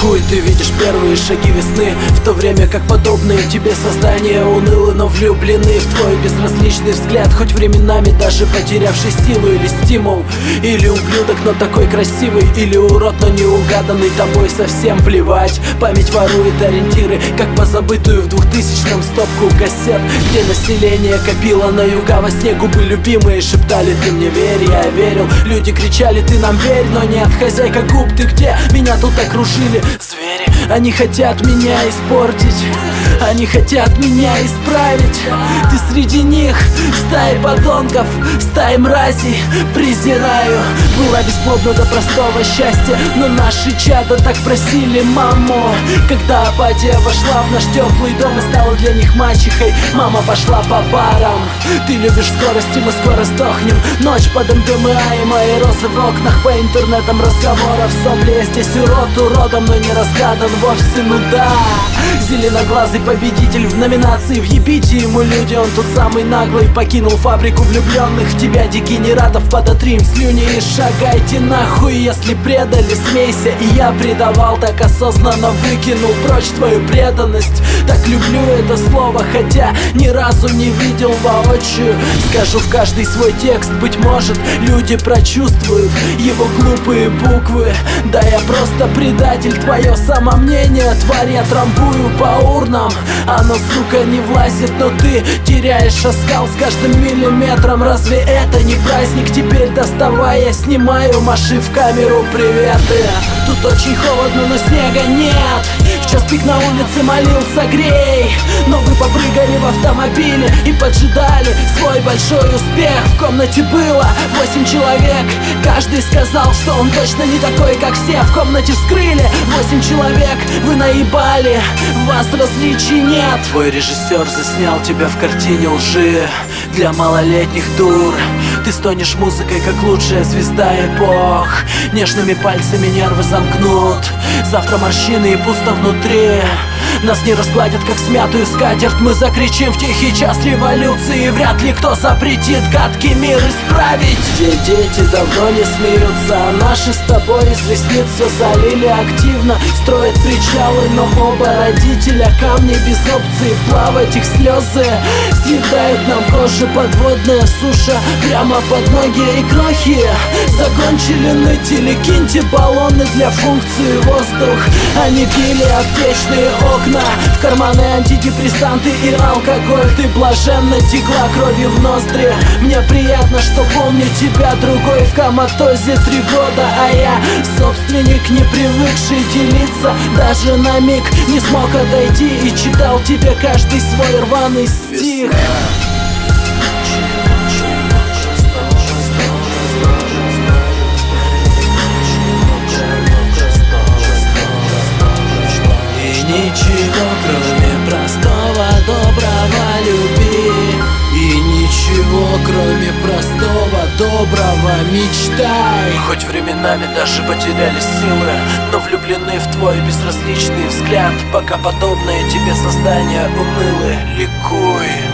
ликуй. Ты видишь первые шаги весны, в то время как подобные тебе создания унылы, но влюблены в твой безразличный взгляд, хоть временами даже потерявший силу или стимул. Или ублюдок, но такой красивый, или урод, но не угаданный тобой, совсем плевать. Память ворует ориентиры, как позабытую в 2000-м стопку кассет, где население копило на юга во сне. Губы любимые шептали: ты мне верь, я верил. Люди кричали: ты нам верь, но нет. Хозяйка губ, ты где? Меня тут окружили звери. Они хотят меня испортить, они хотят меня исправить. Ты среди них, стаи подонков, стаи мразей. Презираю, была бесплодна до простого счастья, но наши чада так просили маму. Когда апатия вошла в наш теплый дом и стала для них мачехой, мама пошла по барам. Ты любишь скорости, мы скоро сдохнем. Ночь под МДМА и мои розы в окнах, по интернетам разговоров сопли. Я здесь урод уродом, но не разгадан вовсе, ну да. Зеленоглазый победитель в номинации, въебите ему люди, он тот самый наглый. Покинул фабрику влюбленных в тебя дегенератов. Подотри им слюни и шагайте нахуй. Если предали, смейся. И я предавал, так осознанно выкинул прочь твою преданность. Так люблю это слово, хотя ни разу не видел воочию. Скажу в каждый свой текст, быть может, люди прочувствуют его глупые буквы. Да я просто предатель, твое самомнение, тварь, я трамбую по урнам. Оно, сука, не влазит, но ты теряешь оскал с каждым миллиметром. Разве это не праздник? Теперь доставай, я снимаю, маши в камеру приветы. Тут очень холодно, но снега нет. В час пик на улице молился грей, но вы попрыгали в автомобиле и поджидали свой большой успех. В комнате было 8 человек, каждый сказал, что он точно не такой, как все. В комнате вскрыли 8 человек, вы наебали, в вас различий нет. Твой режиссер заснял тебя в картине лжи для малолетних дур. Ты стонешь музыкой, как лучшая звезда эпох. Нежными пальцами нервы замкнут, завтра морщины и пусто внутри. Нас не раскладят, как смятую скатерть. Мы закричим в тихий час революции. Вряд ли кто запретит гадкий мир исправить. Где дети давно не смеются, а наши с тобой из ресниц все залили активно. Строят причалы, но оба родителя камни без опции плавать. Их слезы съедают нам кожу, подводная суша прямо под ноги. И крохи закончили ныть, или киньте баллоны для функции воздух. Они пили аптечные окна, в карманы антидепрессанты и алкоголь. Ты блаженно текла кровью в ноздри. Мне приятно, что помню тебя другой в коматозе 3 года. А я собственник, не привыкший делиться, даже на миг не смог отойти и читал тебе каждый свой рваный стих. Ничего, кроме простого доброго люби. И ничего, кроме простого доброго мечтай. Хоть временами даже потеряли силы, но влюблены в твой безразличный взгляд. Пока подобные тебе создания унылы, ликуй.